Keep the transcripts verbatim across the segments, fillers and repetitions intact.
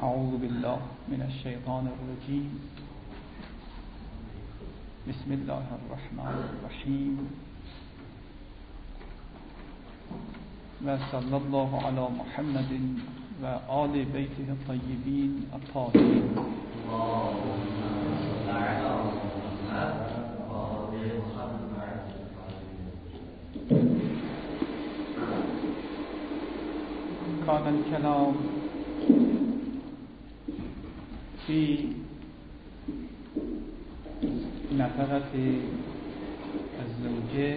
أعوذ بالله من الشيطان الرجيم. بسم الله الرحمن الرحيم. وصلى الله على محمد وآل بيته الطيبين الطاهرين. كان الكلام في نفقة الزوجة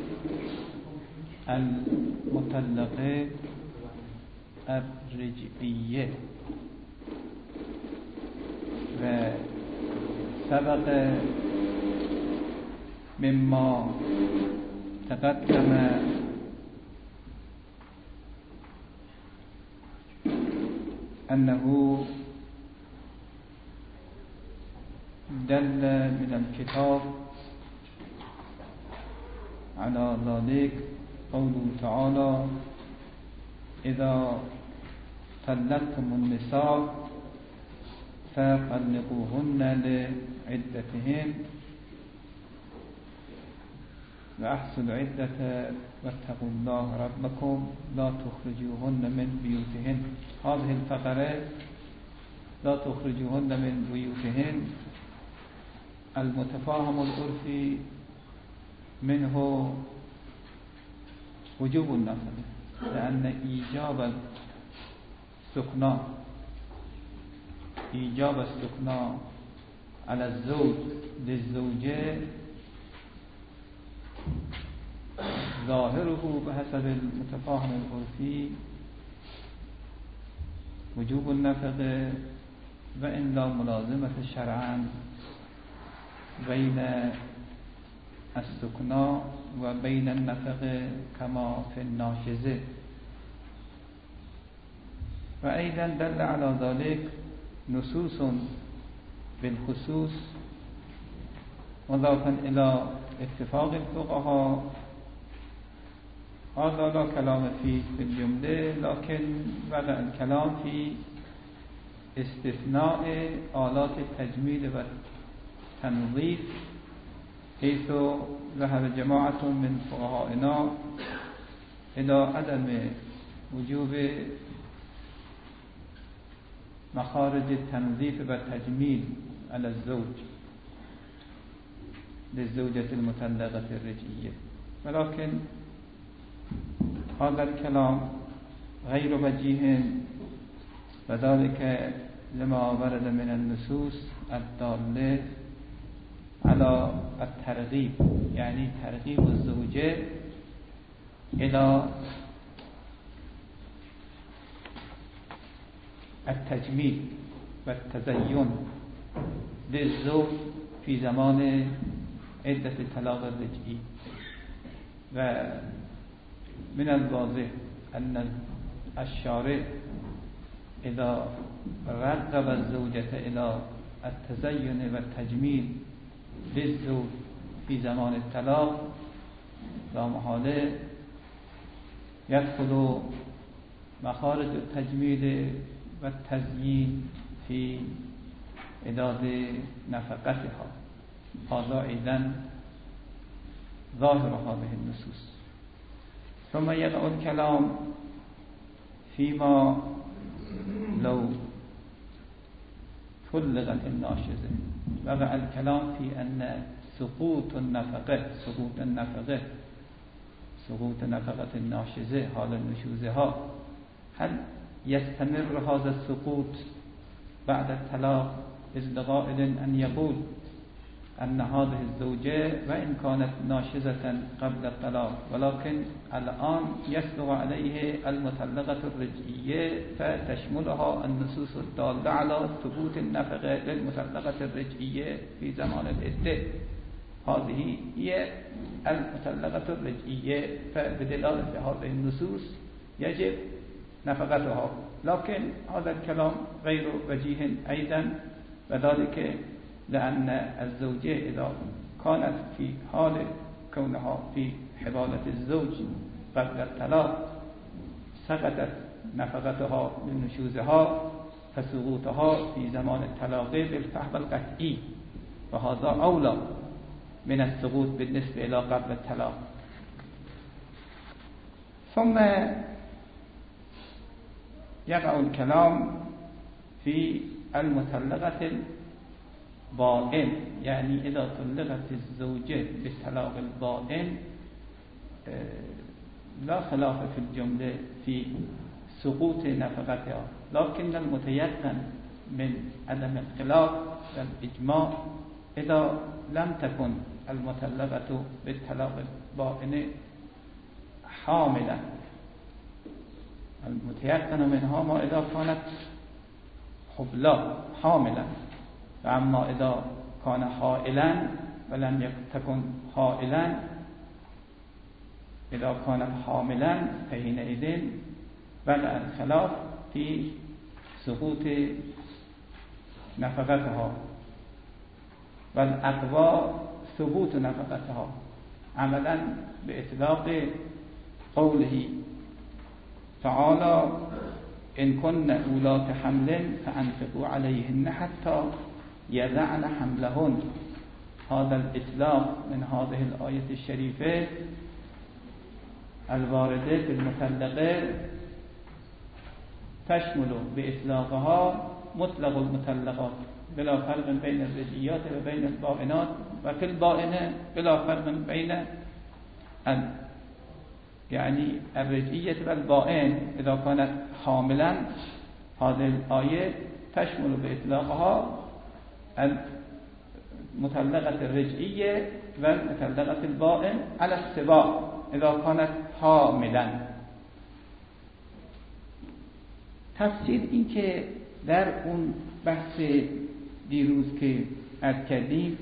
المطلقة الرجعية، وسبق مما تقدم أنه دل من الكتاب على ذلك قوله تعالى: إذا طلقتم النساء فطلقوهن لعدتهن وأحصوا العدة واتقوا الله ربكم لا تخرجوهن من بيوتهن. هذه الفقرة لا تخرجوهن من بيوتهن المتفاهم العرفي منه وجوب النفقة، لأن إيجاب السكنى إيجاب السكنى على الزوج للزوجة ظاهره بحسب المتفاهم العرفي وجوب النفقة، وإن لا ملازمة شرعا بين السكنى وبين النفقة كما في الناشزة. وأيضا دل على ذلك نصوص بالخصوص مضافا إلى اتفاق الفقهاء. هذا لا كلام فيه في الجملة، لكن وقع الكلام في استثناء آلات التجميل والتنظيف، حيث ذهب جماعة من فقهائنا إلى عدم وجوب مخارج التنظيف والتجميل على الزوج للزوجة المطلقة الرجعية، ولكن هذا الكلام غير وجيه، وذلك لما ورد من النصوص الدالة على الترغيب، يعني ترغيب الزوجة إلى التجميل والتزين للزوج في زمان عدة الطلاق الرجعي. ومن الواضح أن الشارع إذا رغب الزوجة إلى التزين والتجميل للزوج في زمان الطلاق، لا محالة يدخل مخارج التجميل والتزيين في إعداد نفقتها. هذا أيضا ظاهر هذه النصوص. ثم يقع الكلام فيما لو طلقت الناشزة. وقع الكلام في أن سقوط النفقة سقوط النفقة سقوط نفقة الناشزة حال نشوزها، هل يستمر هذا السقوط بعد الطلاق؟ إذ لقائل أن يقول أن هذه الزوجة وإن كانت ناشزة قبل الطلاق، ولكن الآن يسبق عليه المطلقة الرجعية فتشملها النصوص الدالة على ثبوت النفقة للمطلقة الرجعية في زمان العدة. هذه هي المطلقة الرجعية، فبدلالة هذه النصوص يجب نفقتها. لكن هذا الكلام غير وجيه أيضا، وذلك لأن الزوجة إذا كانت في حال كونها في حبالة الزوج قبل الطلاق سقطت نفقتها من نشوزها، فسقوطها في زمان الطلاق بالفهم القطعي وهذا أولى من السقوط بالنسبة إلى قبل الطلاق. ثم يقع الكلام في المطلقة البائن، يعني إذا طلقت الزوجة بالطلاق البائن لا خلاف في الجملة في سقوط نفقتها، لكن المتيقن من عدم الخلاف والإجماع إذا لم تكن المطلقة بالطلاق البائن حاملا. المتيقن منها ما إذا كانت حبلى حاملا، وأما إذا كان حائلا ولم تكن حائلا، إذا كانت حاملا فحينئذ وقع الخلاف في سقوط نفقتها، والأقوى ثبوت نفقتها عملا بإطلاق قوله تعالى إن كن أولات حمل فأنفقوا عليهن حتى يضعن حملهن. هذا الإطلاق من هذه الآية الشريفة الواردة في المطلقة تشمل بإطلاقها مطلق المطلقات بلا فرق بين الرجعيات وبين البائنات، وفي البائنة بلا فرق بين ال يعني الرجعية والبائن إذا كانت حاملا. هذه الآية تشمل بإطلاقها المطلقة الرجعية والمطلقة البائن على السواء إذا كانت حاملا. تفسیر این که در اون بحث دیروز که عرض کردیم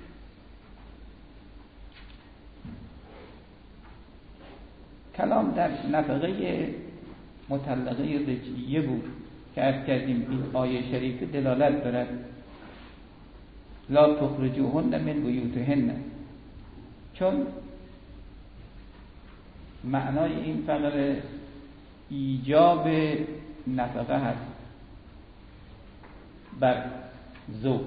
کلام در نفقه مطلقه رجعیه بود که عرض کردیم این آیه شریفه دلالت دارد لا تخرجوهن من بیوتهن، چون معنای این فقره ایجاب نفقه هست بر زوج،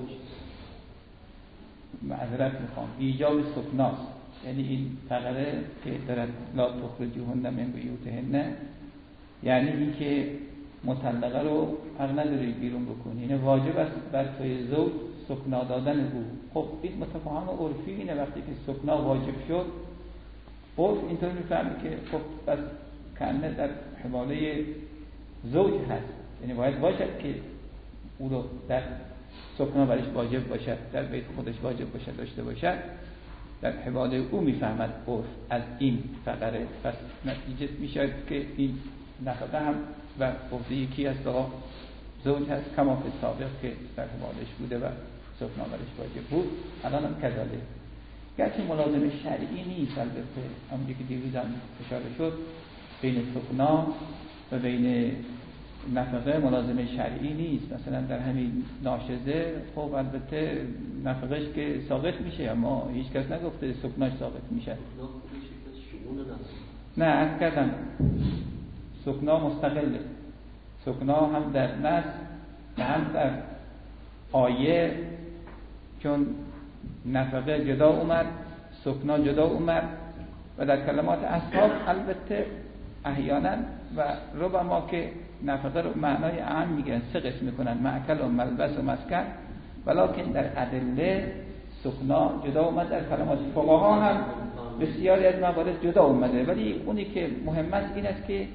معذرت میخوام ایجاب سکناست، یعنی این فقره که دارد لا تخرجوهن من بیوتهن یعنی این که مطلقه رو حق نداری بیرون بکنی، یعنی واجب است بر توی زوج سکنا دادن او. خب این متفاهم عرفی اینه، وقتی که سکنا واجب شد عرف اینطور میفهمه که خب بس کنه در حواله زوج هست، یعنی باید باشد که او رو در سکنا برش واجب باشد، در بیت خودش واجب باشد داشته باشد، در حواله او میفهمد عرف از این فقره. پس نتیجه میشه که این نفقه هم و گفته یکی از دو زوج هست کما فی سابق که در حوالش بوده و سکنا برش واجب بود، الان هم کذالک. گرچه ملازم شرعی نیست، البته همونجوری که دیروز هم اشاره شد بین سکنا و بین نفقه ملازم شرعی نیست. مثلا در همین ناشزه خب البته نفقهش که ساقط میشه، اما هیچ کس نگفته سکناش ساقط میشه. نه عرض کردم سکنا مستقله، سکنا هم در نص هم در آیه، چون نفقه جدا اومد سکنا جدا اومد و در کلمات اصحاب البته احیانا و ربما که نفقه رو معنای عام میگن سه قسم میکنن، مأکل و ملبس و مسکن، ولکن در ادله سکنا جدا اومد. در کلمات فقها هم بسیاری از موارد جدا اومده، ولی اونی که مهم است این است که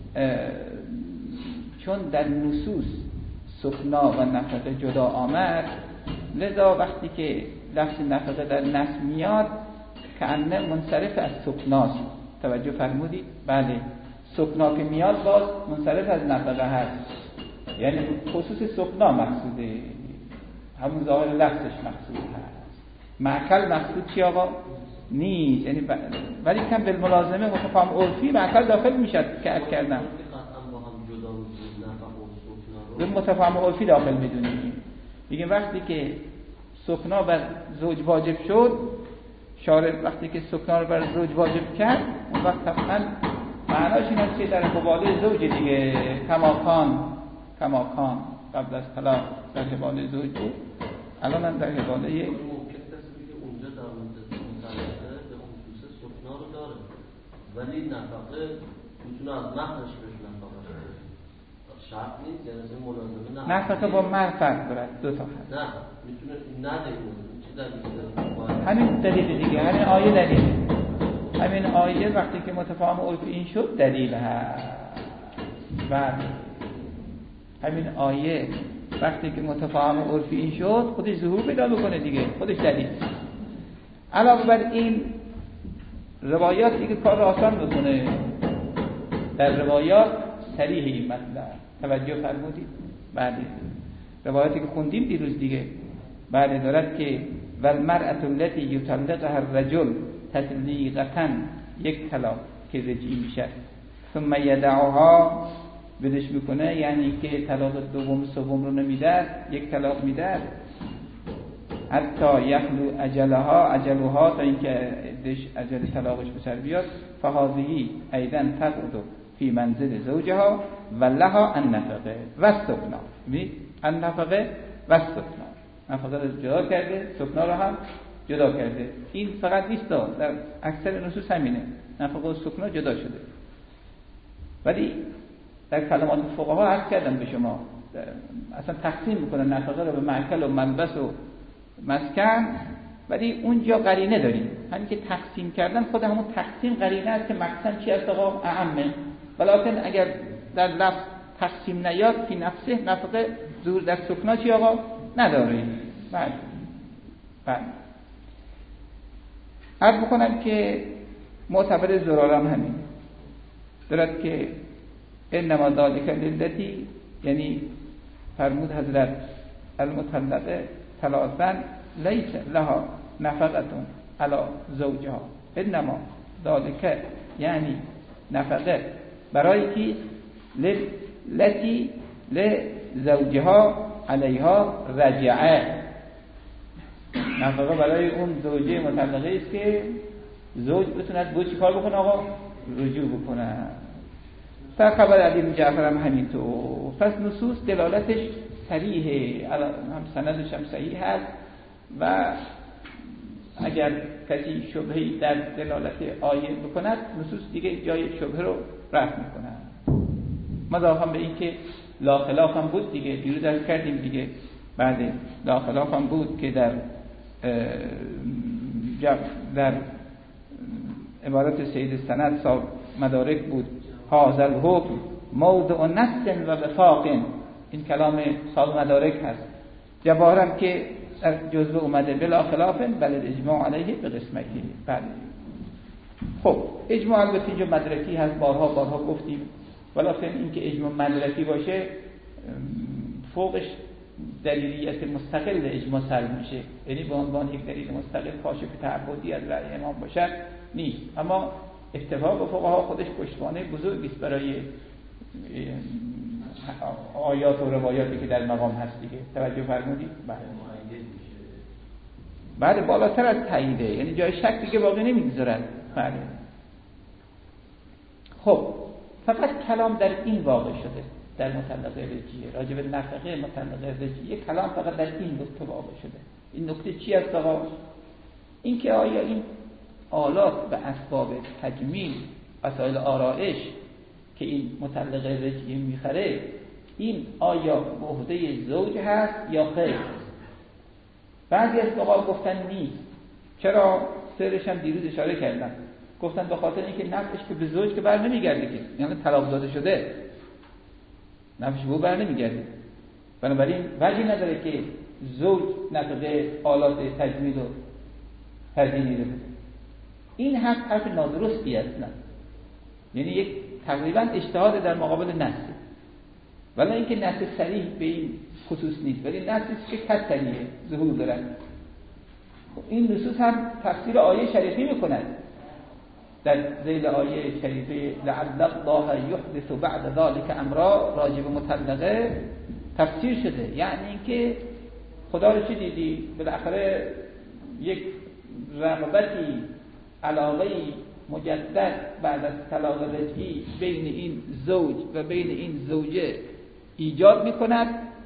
چون در نصوص سکنا و نفقه جدا آمد، لذا وقتی که لفظ نفقه در نص میاد کأنه منصرف از سکناست. توجه فرمودید؟ بله، سکنا که میاد باز منصرف از نفقه هست، یعنی خصوص سکنا مقصوده، همون ظاهر لفظش مقصود هست. معکل مقصود چی آقا؟ نیست، یعنی ب... ولی کم بالملازمه متفاهم عرفی معکل داخل میشد که عرض کردم به متفاهم عرفی داخل میدونیم. میگه وقتی که سکنا بر زوج واجب شد، شارع وقتی که سکنا رو بر زوج واجب کرد، اون وقت طبعا معناش این است که در قباله زوج دیگه کماکان کماکان قبل از طلاق در حواله زوج بود، الان هم در حواله ممکن کسی که اونجا در مدت مطلقه به خصوص سکنا رو داره ولی نفقه میتونه از مهرش بهش نفقه بده، شرط نیست، یعنی از ملازمه نه نفقه با مهر فرق دارد، دو تا هست. نه میتونه نده اون چه دلیلی داره؟ همین دلیل دیگه، همین آیه دلیل، همین آیه وقتی که متفاهم عرف این شد دلیل هست. بعد همین آیه وقتی که متفاهم عرف این شد خودش ظهور پیدا بکنه دیگه، خودش دلیل. علاوه بر این روایات دیگه کار رو آسان بکنه. در روایات صریح این مطلب توجه فرمودید؟ بعد روایاتی که خوندیم دیروز دیگه بعد دارد که والمرأة التي يطلقها الرجل تطلیقة یک طلاق که رجعی میشه ثم یدعها بدش میکنه، یعنی که طلاق دوم سوم رو نمیده، یک طلاق میده حتی یخلو اجلها اجلها تا اینکه دش اجل طلاقش به سر بیاد، فهذه ایضا تقعد فی منزل زوجها و لها النفقه و السکنا. ببینید النفقه و السکنا، نفقه رو جدا کرده، سکنا رو هم جدا کرده. این فقط نیست، در اکثر نصوص همینه، نفقه و سکنا جدا شده. ولی در کلمات فقها عرض کردم به شما اصلا تقسیم میکنن نفقه رو به مأکل و ملبس و مسکن، ولی اونجا قرینه داریم. همین که تقسیم کردن خود همون تقسیم قرینه است که مقسم چی است آقا؟ اعمه. ولکن اگر در لفظ تقسیم نیاد فی نفسه نفقه ظهور در سکنا چی آقا؟ نداره. بعد بعد عرض بکنم که معتبر زرارم همین دارد که انما ذالک للتی، یعنی فرمود حضرت المطلقه ثلاثا لیس لها نفقه علی زوجها، انما ذالک یعنی نفقه برای کی؟ للتی لزوجها علیها رجعه، نفقه برای اون زوجه مطلقه است که زوج بتوند با چی کار بکنه آقا؟ رجوع بکنه. در خبر علی بن جعفر هم همینطور. پس نصوص دلالتش صریحه، هم سندش هم صحیح هست و اگر کسی شبهی در دلالت آیه بکند نصوص دیگه جای شبهه رو رفع میکنن. مضافاً به این که لا خلاف هم بود دیگه، دیروز درس کردیم دیگه، بعد لا خلاف هم بود که در در عبارت سید سند صاحب مدارک بود هذا الحکم موضع نص و وفاق، این کلام صاحب مدارک هست. جواهرم که در جزوه اومده بلا خلاف بل اجماع علیه به قسمتی. بله خب اجماع البته اینجا مدرکی هست، بارها بارها گفتیم، ولکن این که اجماع مدرکی باشه فوقش دلیلیت مستقل اجماع سر میشه، یعنی به عنوان یک دلیل مستقل کاشف تعبدی از رأی امام باشد نیست. اما اتفاق فقها خودش پشتوانه بزرگی است برای آیات و روایاتی که در مقام هست دیگه. توجه فرمودید؟ بله. بعد بالاتر از تاییده، یعنی جای شک دیگه باقی نمیگذارن. بله. خب فقط کلام در این واقع شده، در مطلقه رجعیه، راجع به نفقه مطلقه رجعیه کلام فقط در این نکته واقع شده. این نکته چی است آقا؟ این که آیا این آلات و اسباب تجمیل، وسایل آرایش که این مطلقه رجعیه میخره، این آیا به عهده زوج هست یا خیر؟ بعضی از فقها گفتن نیست. چرا؟ سرش هم دیروز اشاره کردم، گفتن به خاطر اینکه نفعش که به زوج که بر نمیگرده که، یعنی طلاق داده شده نفعش به بر نمیگرده، بنابراین وجهی نداره که زوج نفقه آلات تجمیل و تزیینی رو بده. این حرف حرف نادرستی است، نه، یعنی یک تقریبا اجتهاد در مقابل نص، ولی اینکه نص صریح به این خصوص نیست، ولی نصی که کد صریحه ظهور دارد. این نصوص هم تفسیر آیه شریفی میکنند. در ذیل آیه شریفه لعل الله یحدث بعد ذلك امرا راجع به مطلقه تفسیر شده، یعنی اینکه خدا رو چه دیدی؟ بالاخره یک رغبتی، علاقه‌ای مجدد بعد از طلاق رجعی بین این زوج و بین این زوجه ایجاد میکند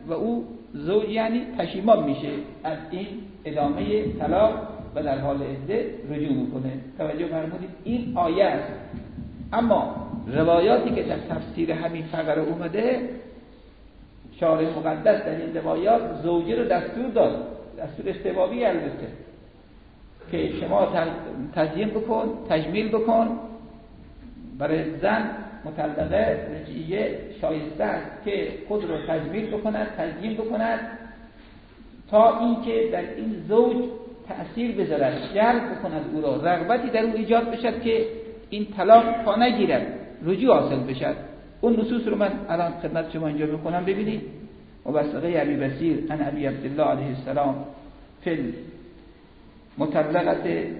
و او زوج یعنی پشیمان میشه از این ادامه طلاق و در حال عده رجوع میکنه. توجه فرمودید این آیه است. اما روایاتی که در تفسیر همین فقره اومده، شارع مقدس در این روایات زوجه رو دستور داد، دستور استحبابی البته، که شما تزیین بکن، تجمیل بکن. برای زن مطلقه رجعیه شایسته است که خود رو تجمیل بکند، تزیین بکند، تا اینکه در این زوج تأثیر بذارد، جلب بکند او را، رغبتی در او ایجاد بشد که این طلاق پا نگیرد، رجوع حاصل بشد. اون نصوص رو من الان خدمت شما اینجا میکنم ببینید. موثقه ابی بصیر عن ابی عبدالله علیه السلام فی المطلقه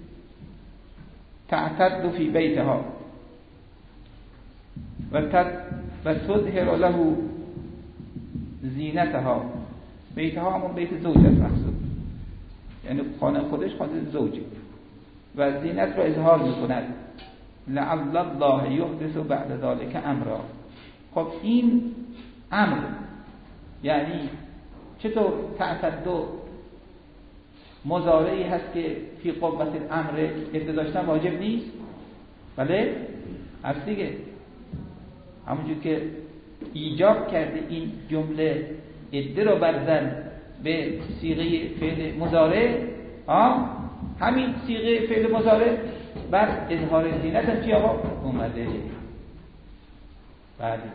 تعتد فی بیتها و تظهر له زینتها. بیتها همون بیت زوج است مقصود، یعنی خانه خودش، خانه زوجه، و زینت را اظهار میکند. لعل الله یحدث بعد ذلك امرا. خب این امر یعنی چطور تعتد مضارعی هست که فی قوت الامر عده داشتن واجب نیست؟ بله هست دیگه. همونجور که ایجاب کرده این جمله عده رو بر زن به صیغه فعل مضارع، ها همین صیغه فعل مضارع بر اظهار زینت هم چی آقا اومده. بعد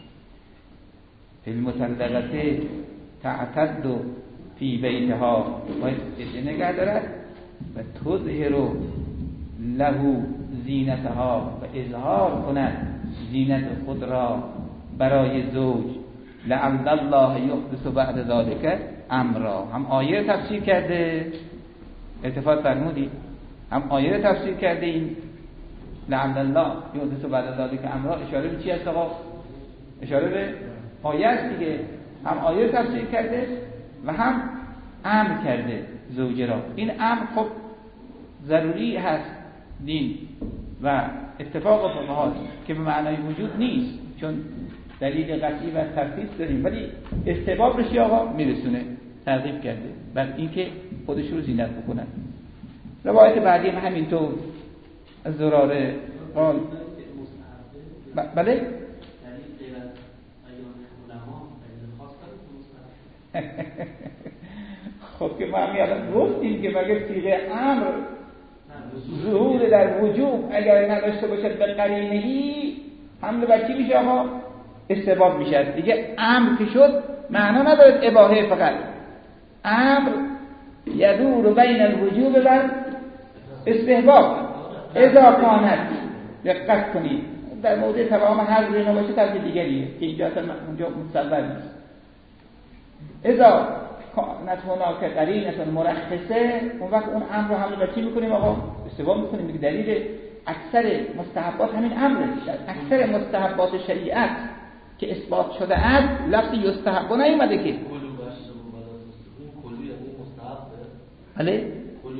فی المطلقه تعتد فی بیتها، باید عده نگه دارد و تظهر له زینتها و اظهار کند زینت خود را برای زوج. لعل الله یحدث بعد ذلك امرا. هم آیه تفسیر کرده، التفات فرمودید، هم آیه تفسیر کرده این لعل الله یحدث بعد ذلك امرا. اشاره به چی است آقا؟ اشاره به آیه است دیگه. هم آیه تفسیر کرده و هم امر کرده زوجه را. این امر خب ضروری هست دین و اتفاق فقها که به معنای وجود نیست، چون دلیل قطعی و ترتیب داریم، ولی استحباب رو چی آقا میرسونه، ترغیب کرده بر اینکه خودش رو زینت بکنن. روایت بعدی هم همینطور از زراره قال ب- بله خب که ما همین الان گفتیم که مگه صیغه امر ظهور در وجوب اگر نداشته باشد به قرینه‌ای حمل بر چی میشه آقا؟ استحباب میشه دیگه. امر که شد معنا ندارد اباحه، فقط امر یدور بین الوجوب و استحباب. اذا کانت، دقت کنید در موضع تمام هر زیر نباشه ترک دیگریه که اینجا اصلا اونجا متصور نیست. اذا کانت هناک قرینه مرخصه، اون وقت اون امر رو حمل بر چی میکنیم آقا؟ استحباب میکنیم دیگه. دلیل اکثر مستحبات همین امره. اکثر مستحبات شریعت که اثبات شده است لفظ یستحب نیومده که. بله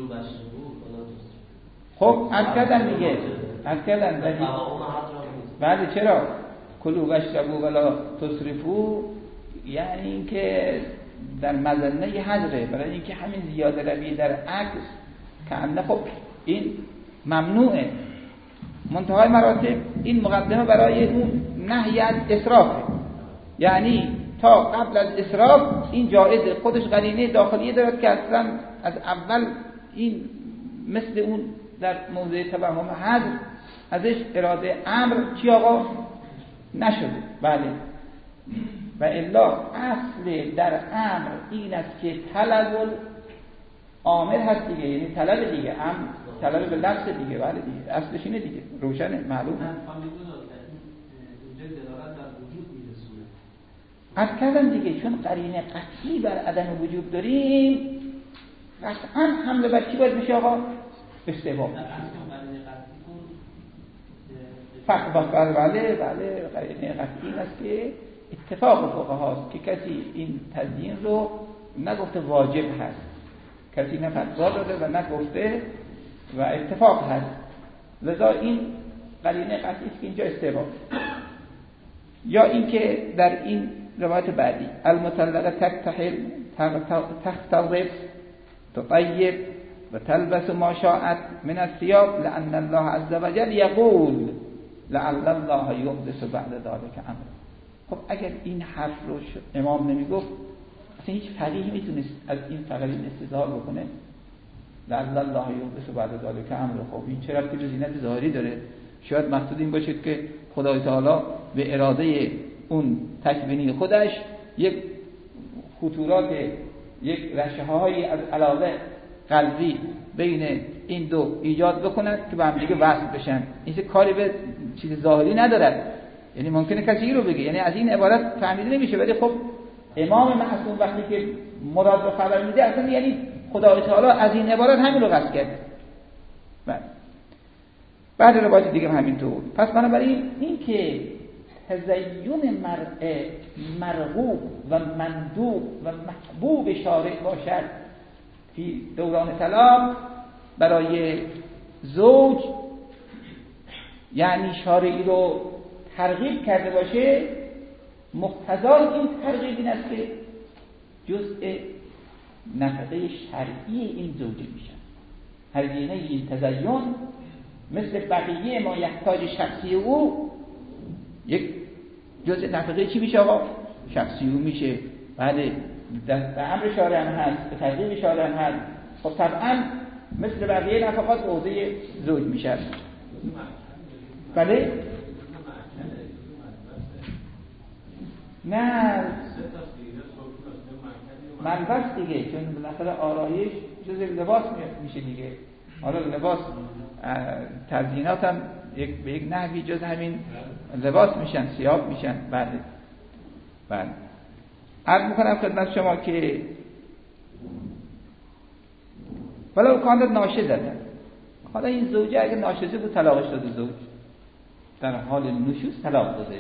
خب از کردن دیگه، از کردن دیگه. بله چرا؟ کلوا واشربوا ولا تسرفوا، یعنی اینکه در مظنه حذره، برای اینکه همین زیاده روی در عکس که خب این ممنوعه. منتهای مراتب این مقدمه برای اون نهی از اسرافه، یعنی تا قبل از اسراف این جایز. خودش قرینه داخلیه دارد که اصلا از اول این مثل اون در موضع توهم حذر ازش اراده امر چی آقا نشده. بله و الا اصل در امر این است که طلب الامر هست دیگه، یعنی طلب دیگه، امر طلب به لفظ دیگه. بله دیگه اصلش اینه دیگه، روشنه، معلومه. از کردم دیگه چون قرینه قطعی بر عدم وجود داریم قطعا حمله بر چی باید بشه آقا؟ استحباب. فقط بله بله بله قرینه قطعی است که اتفاق فقهاست که کسی این تزیین رو نگفته واجب هست، کسی نه فتوا داده و نگفته و اتفاق هست، لذا این قرینه قطعی است که اینجا استحباب. یا اینکه در این روایت بعدی المطلقه تکتحل تختضب تطیب و تلبس ما شاءت من الثياب لأن الله عز وجل يقول لعل الله يحدث بعد ذلك امر. خب اگر این حرف رو امام نمیگفت اصلا هیچ فقیهی میتونست از این فقط این استدلال بکنه لعل الله یحدث بعد ذلك امر. خب این چه ربطی به زینت ظاهری داره؟ شاید مقصود این باشه که خدای تعالی به اراده اون تکوینی خودش یک خطورات یک رشه‌های از علاقه قلبی بین این دو ایجاد بکند که به هم دیگه وصل بشن. این چه کاری به چیز ظاهری نداره. یعنی ممکنه کسی این رو بگه، یعنی از این عبارت فهمیده نمیشه، ولی خب امام معصوم وقتی که مراد رو خبر میده اصلا یعنی خدای تعالی از این عبارت همین رو قصد کرده. بعد بعد روایت دیگه همینطور. پس بنابراین این که تزیین مرء مرغوب و مندوب و محبوب شارع باشد فی دوران طلاق برای زوج، یعنی شارعی رو ترغیب کرده باشه، مقتضای این ترغیب این است که جزء نفقه شرعی این زوجه میشن. هزینه این تزیین مثل بقیه ما یحتاج شخصی او یک جزء نفقه چی میشه آقا؟ شخصی او میشه. بله در امر شارع هم هست، به ترغیب شارع هم هست. خب طبعا مثل بقیه نفقات به عهده زوج میشه. بله نه منبست دیگه، چون بالاخره آرایش جز لباس میشه دیگه. حالا لباس تزیینات هم یک به یک نحوی جز همین لباس میشن، ثياب میشن. بله بله عرض میکنم خدمت شما که ولو کانت ناشزه، حالا این زوجه اگه ناشزه بود طلاقش داده زوج در حال نشوز طلاق داده.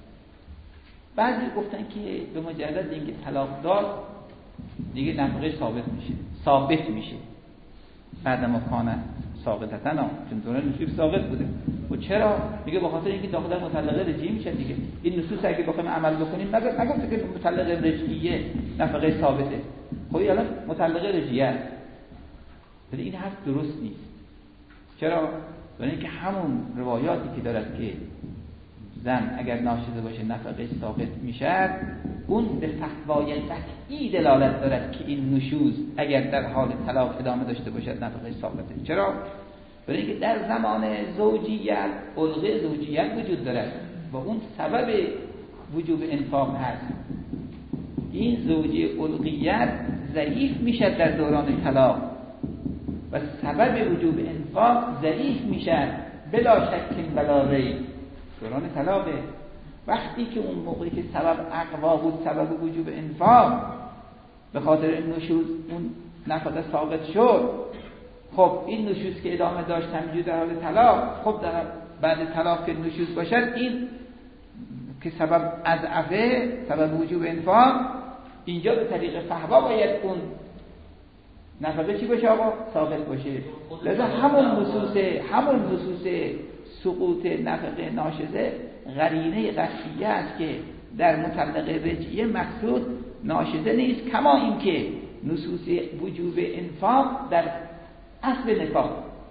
بعضی گفتن که به مجرد اینکه طلاق داد دیگه نفقه ثابت میشه ثابت میشه بعد ما کانه ساقطتن، چون دوران نشوز ساقط بوده. و چرا؟ میگه به خاطر اینکه داخل مطلقه رجعی میشه دیگه. این نصوص اگه بخوایم عمل بکنیم مگر نگفته که مطلقه رجعیه نفقه ثابته. خب الان مطلقه رجعیه است، ولی این حرف درست نیست. چرا؟ برای اینکه همون روایاتی که دارد که زن اگر ناشزه باشه نفقه ثابت میشه، اون به فتوای قطعی دلالت دارد که این نشوز اگر در حال طلاق ادامه داشته باشد نفقه ثابته. چرا؟ برای اینکه در زمان زوجیت علقه زوجیت وجود دارد و اون سبب وجوب انفاق هست. این زوجی علقیت ضعیف میشد در دوران طلاق و سبب وجوب انفاق ضعیف میشد بلا شک بلا ریب دوران طلاقه. وقتی که اون موقعی که سبب اقوا بود، سبب وجوب انفاق به خاطر نشوز اون نفقه ساقط شد، خب این نشوز که ادامه داشت همینجور در حال طلاق، خب در بعد طلاق که نشوز باشد این که سبب اضعفه، سبب وجوب انفاق، اینجا به طریق فحوا باید اون نفقه چی باشه آقا؟ ساقط باشه. لذا همون نصوص همون نصوص سقوط نفقه ناشزه قرینه قطعیه است که در مطلقه رجعیه مقصود ناشزه نیست، کما اینکه نصوص وجوب انفاق در اصل نکاح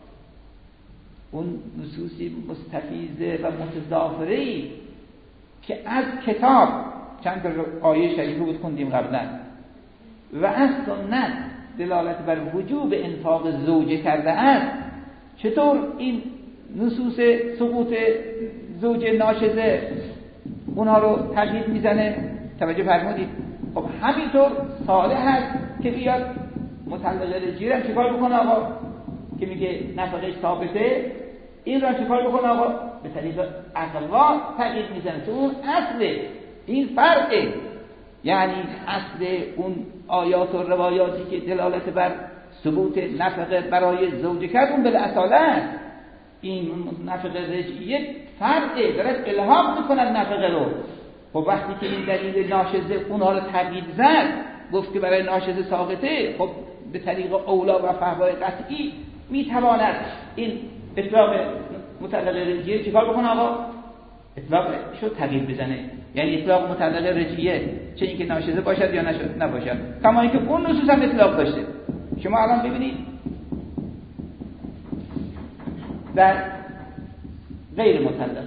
اون نصوصی مستفیضه و متضافره‌ای که از کتاب چند تا آیه شریفه بود خوندیم قبلا و از سنت دلالت بر وجوب انفاق زوجه کرده است، چطور این نصوص سقوط زوج ناشزه اونها رو تغییر میزنه؟ توجه فرمودید؟ خب همینطور صالح هست که بیاد مطلقه رجعیه رو چیکار بکنه آقا که میگه نفقهش ثابته، این رو چیکار بکنه آقا؟ به طریق اقوا تغییر میزنه. تو اون اصل این فرقه، یعنی اصل اون آیات و روایاتی که دلالت بر ثبوت نفقه برای زوجه کرد اون بالاصالت این نفقه رجعیه فرقه، دارد الحاق میکند نفقه رو. خب وقتی که این دلیل ناشزه اونها رو تغییر زد، گفت که برای ناشزه ساقطه، خب به طریق اولا و فحوای قطعی میتواند این اطلاق مطلقه رجعیه چیکار بکنه آقا؟ اطلاقش رو تغییر بزنه. یعنی اطلاق مطلقه رجعیه چه اینکه ناشزه باشد یا نباشد، کما اینکه اون نصوص هم اطلاق داشته. شما الان ببینید در غیر مطلقه،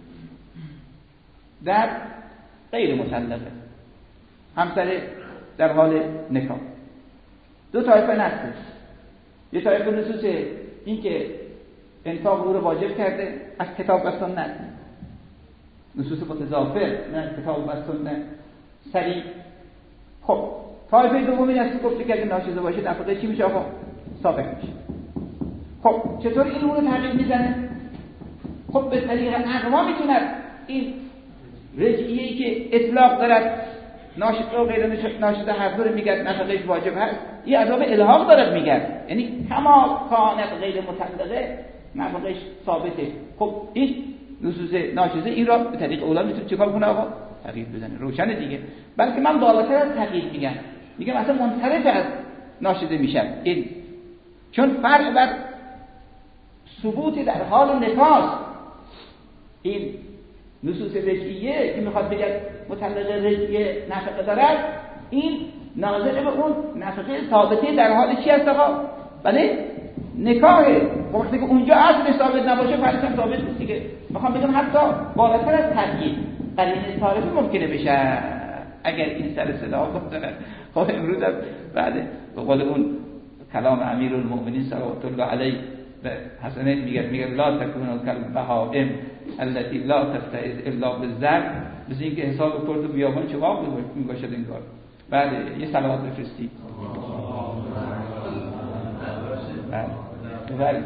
در غیر مطلقه همسر در حال نکاح دو طایفه نصه. یه طایفه نصوص این که انفاق او رو واجب کرده از کتاب و سنت، نصوص متضافر نه کتاب و سنت سریع. خب طایفه دوم این است که گفته که اگه ناشزه باشه نفقه چی میشه آقا؟ ثابت میشه. خب چطور این اون رو تغییر میزنه؟ خب به طریق اقوا میتونه این رجعیه‌ای که اطلاق دارد ناشزه و غیر ناشزه هر دو رو میگه نفقهش واجب هست، این عذاب الحاق دارد میگه، یعنی کما کانت غیر مطلقه نفقهش ثابته. خب این نصوص ناشزه این را به طریق اولا میتونه چیکار کنه آقا؟ تغییر بزنه. روشنه دیگه. بلکه من بالاتر از تغییر میگم، میگم اصلا منصرف از ناشزه میشم این، چون فرق بر ثبوت در حال نکاح این نصوص رجعیه که میخواد بگه مطلقه رجعیه نفقه دارد، این ناظر به اون نفقه ثابته در حال چی هست آقا؟ بله نکاحه. وقتی که اونجا اصلش ثابت نباشه فرقش هم ثابت نیست دیگه. میخوام بگم حتی بالاتر از تغییر قرینه صارفه ممکنه بشه اگر این سر صدا بکنه. خب امروز هم بعد به قول اون کلام امیرالمؤمنین صلوات الله علیه به حسنین میگه میگه لا تکونوا کالبهائم التي لا تستعذ الا بالزرع، مثل اینکه حساب کرد و بیابان چقاق میباشد این کار. بعد یه صلوات بفرستی. بله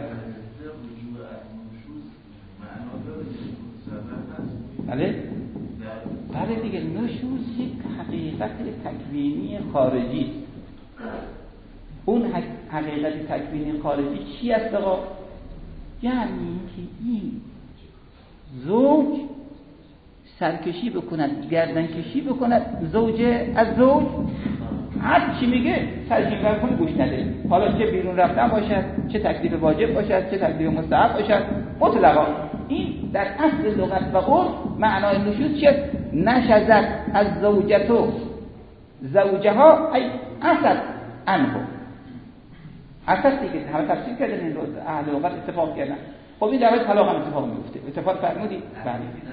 بله بله دیگه نشوز یک حقیقت تکوینی خارجی است. اون حقیقت تکوینی خارجی چی است آقا؟ یعنی که این زوج سرکشی بکند، گردن کشی بکند زوجه از زوج، هر چی میگه ترجیح کنه گوش نده، حالا چه بیرون رفتن باشد، چه تکلیف واجب باشد، چه تکلیف مستحب باشد، مطلقا این در اصل لغت و عرف معنای نشوز چیست؟ نشزت از زوجتو زوجها ای اصد عنه. اصد دیگه همه تفسیر کردن این روز اهل لغت اتفاق کردن. خب این در حال طلاق هم اتفاق میفته. اتفاق فرمودی؟ بله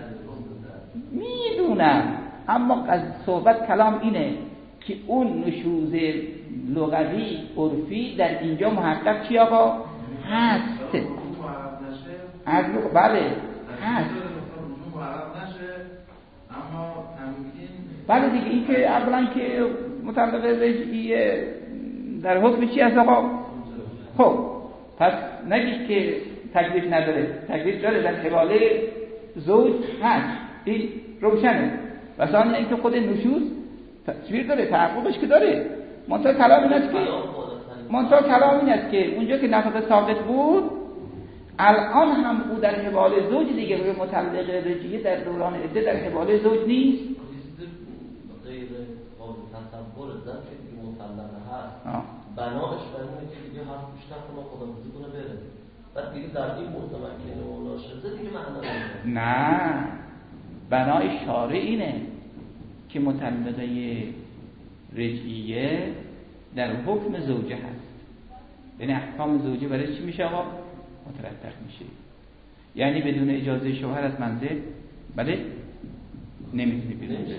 میدونم، اما از صحبت کلام اینه که اون نشوز لغوی عرفی در اینجا محقق چی آقا؟ هست. از لغ... بله هست. بله دیگه این که اولا که مطلق رجعیه در حکم چی هست آقا؟ خب پس نگید که تکلیف نداره، تکلیف داره، در حواله زوج هست، این روشنه. و ثانیا اینکه خود نشوز تصویر داره، تحققش که داره. منتها کلام این است که منتها کلام این است که اونجا که نفقه ثابت بود الان هم او در حواله زوج دیگه، روی مطلق رجعیه در دوران عده در حواله زوج نیست. غیر قابل تصور زن که دیگه مطلقه هست، بناش برای که دیگه حرف بیشتر کنه خداحافظی کنه بره، بعد دیگه در این متمکنه و ناشزه دیگه معنا نداره. نه، بنای شارع اینه که مطلقه رجعیه در حکم زوجه هست، یعنی احکام زوجه برای چی میشه آقا؟ مترتب میشه. یعنی بدون اجازه شوهر از منزل بله نمیتونی بیرون بری.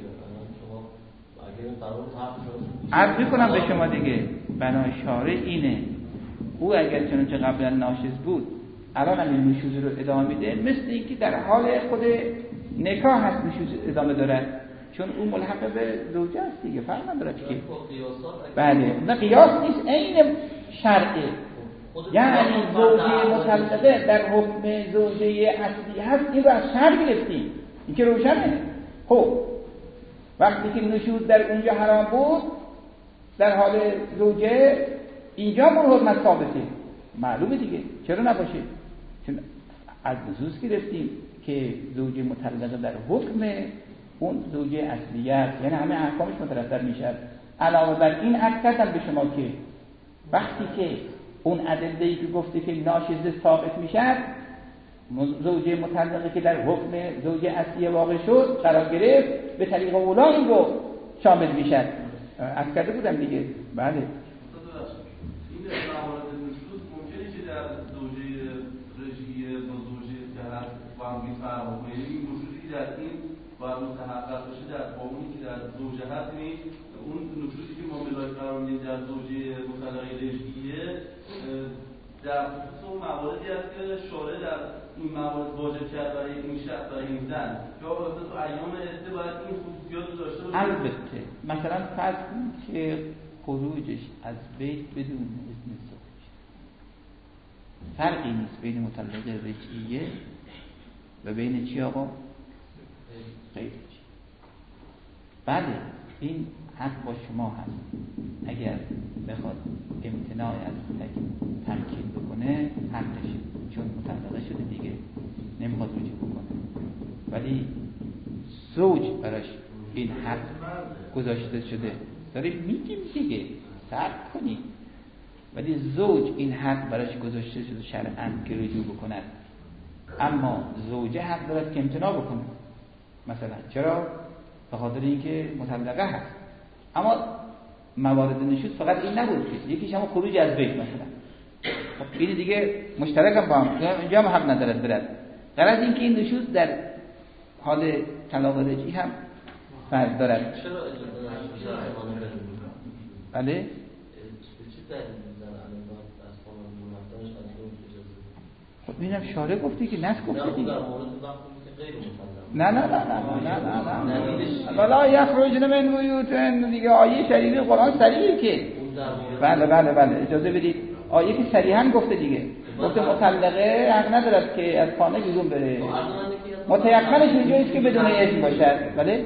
عرض میکنم به شما دیگه بنای شارع اینه، او اگر چنانچه قبلا ناشز بود الان هم این نشوز رو ادامه میده، مثل اینکه در حال خود نکاح هست نشوز ادامه داره، چون اون ملحق به زوجه است دیگه، فرق نداره که بله نه قیاس نیست، عین شرعه. یعنی زوجه مطلقه در حکم زوجه اصلی هست، این رو از شرع گرفتیم، این که روشنه. خب وقتی که نشوز در اونجا حرام بود در حال زوجه، اینجا مون حرمت ثابته، معلومه دیگه، چرا نباشه؟ چون از نصوص گرفتیم که زوجه مطلقه در حکم اون زوجه اصلیه است، یعنی همه احکامش مترتب میشه. علاوه بر این عرض کردم به شما که وقتی که اون ادله‌ای که گفته که ناشزه ثابت میشه، زوجه مطلقه که در حکم زوجه اصلی واقع شد قرار گرفت به طریق اولا این رو شامل میشد. عرض کرده بودم دیگه. بله این موارد نشود ممکنه که در زوجه رجعیه با زوجه که هست با هم فرق کنه، این نشودی که در این باید متحقق بشه در قانونی که در زوجه هست، یعنی اون نشودی که ما بلاش قرار میدیم در زوجه مطلقه رجعیه در خصوص اون مواردی هست که شارع در این موارد واجب کرد برای این شخص برای این زن که البته تو ایام عده باید این خصوصیات رو داشته باشه. البته مثلا فرض کنید که خروجش از بیت بدون اذن زوج، فرقی نیست بین مطلقه رجعیه و بین چی آقا؟ غیر چی. بله این حق با شما هست، اگر بخواد امتناع از تمکین بکنه حقشه، چون مطلقه شده دیگه نمیخواد رجوع بکنه، ولی زوج براش این حق گذاشته شده. داریم میگیم دیگه صبر کنید، ولی زوج این حق براش گذاشته شده شرعاً که رجوع بکند، اما زوجه حق دارد که امتناع بکنه. مثلا چرا؟ به خاطر اینکه مطلقه هست. اما موارد نشوز فقط این نبود که یکیش هم خروج از بیت مثلا، خب این دیگه مشترک هم با هم، اینجا هم حق ندارد برد. غرض این که این نشوز در حال طلاق رجعی هم فرض دارد. چرا اجازه نداره؟ بله؟ چه دلیلی داره الان از قانون مردانش از اون اجازه؟ خب اینم شارع گفته که نس گفته دیگه. در مورد وقتی که غیر مطلقه نه نه نه نه نه نه نه ولا یخرجن من بیوتهن، دیگه آیه شریعه قرآن صریحه که بله بله بله اجازه بدید، آیه که صریحاً گفته دیگه، گفته مطلقه حق ندارد که از خانه بیرون بره، متيقنش اینجاست که بدون اذن باشد. بله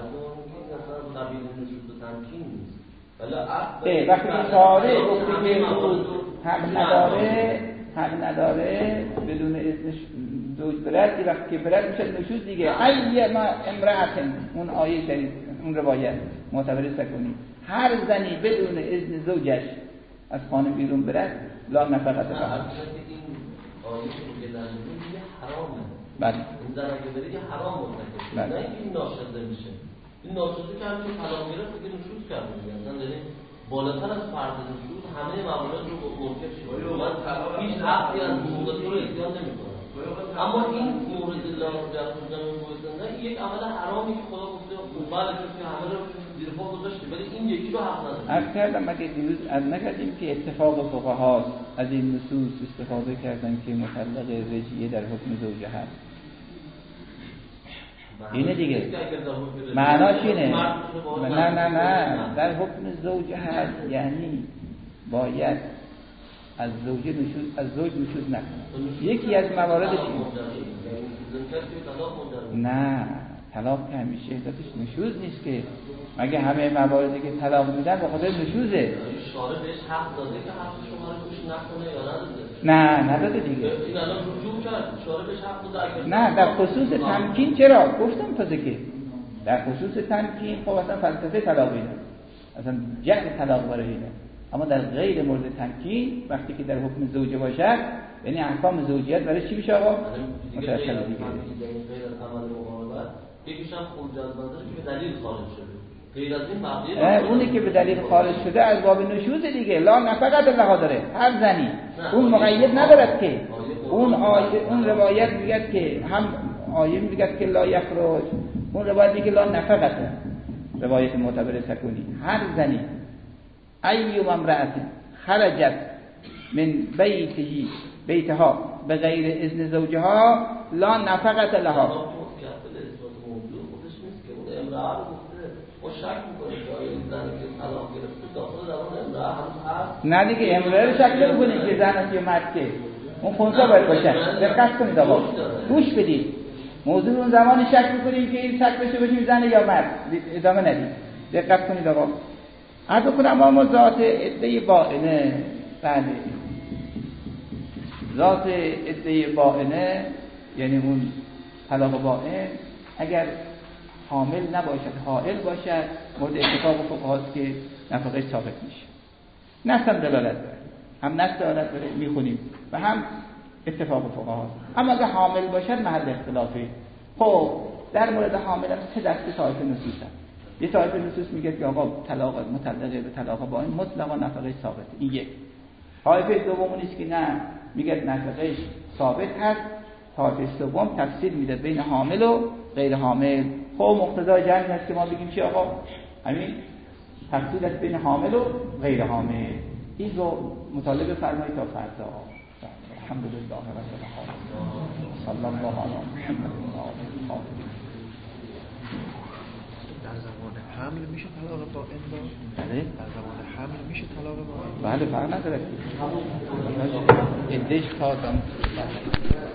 اه وقتی که شارع گفته که حق نداره حق نداره بدون اذن زوج برد، وقتی که برد میشه نشوز دیگه. ای ما امرأتن، اون آیه شریف اون روایت معتبر سکونی، هر زنی بدون اذن زوجش از خانه بیرون برد لا نفقت لها. این آیه که میگه حرامه. بله این زن اگه بره که حرام مرتکب، نه این ناشده میشه. این ناشده که همچون طلاق گرفت دیگه نشوز کرده دیگه، اصلا داریم بالاتر از فرض نشوز همه موارد رو مرتکب شده. من هیچ حقی از حقوق تو رو احتیاط نمی‌کنم، اما این مورد لا جهنم گذاشتن یک عمل حرامی که خدا گفته قبال که همه رو زیر پا گذاشته، ولی این یکی رو حق نداره. عرض کردم مگه دیروز از نکردیم که اتفاق فقها از این نصوص استفاده کردن که مطلقه رجعیه در حکم زوجه هست. اینه دیگه معناش اینه. نه نه نه در حکم زوجه هست، یعنی باید از زوجه نشوز از زوج نشوز نکنه. یکی از مواردش این نه طلاق که همیشه علتش نشوز نیست که، مگه همه مواردی که طلاق میدن به خاطر نشوزه. شارع بهش حق داده که حق شما رو گوش نکنه یا نداده؟ نه نداده دیگه. این الان رجوع کرد، شارع بهش حق داده. نه در خصوص تمکین چرا؟ گفتم تازه که در خصوص تمکین خب اصلا فلسفه طلاق اینه، اصلا جهل طلاق برای اینه. اما در غیر مورد تمکین وقتی که در حکم زوجه باشد، یعنی احکام زوجیت برای چی میشه آقا؟ متأکد دیگه. غیر از عمل مقاربت یکیش هم خروج از بازار که به دلیل خارج شده. غیر از این بقیه اونی که به دلیل خارج شده از باب نشوز دیگه، لا نفقت لها داره هر زنی. اون مقید ندارد که اون آیه اون روایت میگه که هم آیه میگه که لا یخرج، اون روایت میگه لا نفقت، روایت معتبر سکونی. هر زنی ایوم امرأت خرجت من بیته بیتها به غیر اذن زوجها لا نفقت لها. نه دیگه امرأه رو شک نمی‌کنید که زن است یا مرد، که اون خونسا باید باشه. دقت کنید آقا، گوش بدید. موضوع اون زمانی شک می‌کنید که این شک بشه بشه زن یا مرد، ادامه ندید. دقت کنید آقا. عرض کنم اما ذات عده باینه، بله ذات عده باینه یعنی اون طلاق باین اگر حامل نباشد حائل باشد مورد اتفاق فقهاست که نفقهش ثابت میشه. نص هم دلالت داره، هم نص دلالت داره میخونیم و هم اتفاق فقها. اما اگه حامل باشد محل اختلافه. خب در مورد حامل هم سه دسته طایفه نصوص هست. یه طایفه نصوص میگه که آقا طلاق مطلقه به طلاق با این مطلقا نفقه ثابته. این یک. طایفه دوم نیست که نه، میگه نفقهش ثابت هست. طایفه سوم تفصیل میده بین حامل و غیر حامل. خب مقتضای جمع است که ما بگیم چی آقا؟ همین تفصیل است بین حامل و غیر حامل. این رو مطالبه فرمایید تا فردا. الحمدلله رب العالمین. صلی الله علی محمد و آله. در زمان حمل میشه طلاق دائم با؟ بله. در زمان حمل میشه طلاق دائم؟ بله فرق نداره. ادش تا